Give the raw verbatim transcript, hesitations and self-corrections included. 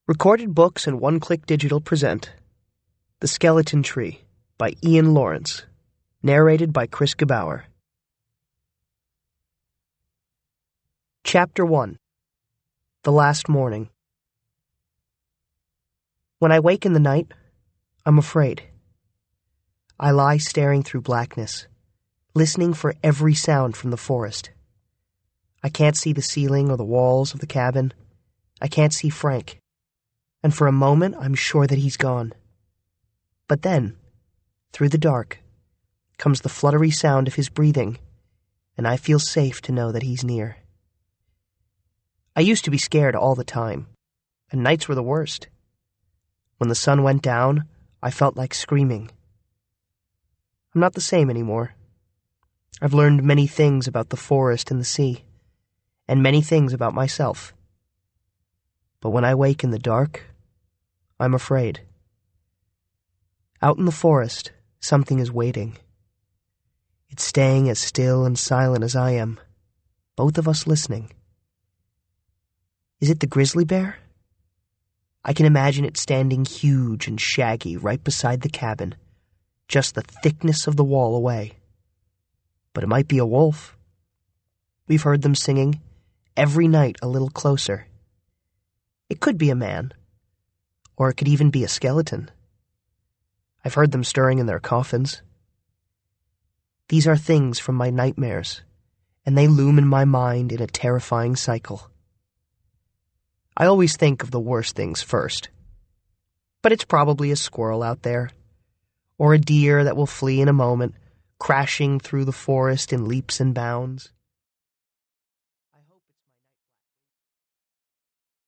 Recorded Books and One Click Digital present The Skeleton Tree by Ian Lawrence, narrated by Chris Gebauer. Chapter one. The Last Morning. When I wake in the night, I'm afraid. I lie staring through blackness, listening for every sound from the forest. I can't see the ceiling or the walls of the cabin. I can't see Frank. And for a moment, I'm sure that he's gone. But then, through the dark, comes the fluttery sound of his breathing, and I feel safe to know that he's near. I used to be scared all the time, and nights were the worst. When the sun went down, I felt like screaming. I'm not the same anymore. I've learned many things about the forest and the sea, and many things about myself. But when I wake in the dark, I'm afraid. Out in the forest, something is waiting. It's staying as still and silent as I am, both of us listening. Is it the grizzly bear? I can imagine it standing huge and shaggy right beside the cabin, just the thickness of the wall away. But it might be a wolf. We've heard them singing, every night a little closer. It could be a man, or it could even be a skeleton. I've heard them stirring in their coffins. These are things from my nightmares, and they loom in my mind in a terrifying cycle. I always think of the worst things first. But it's probably a squirrel out there, or a deer that will flee in a moment, crashing through the forest in leaps and bounds.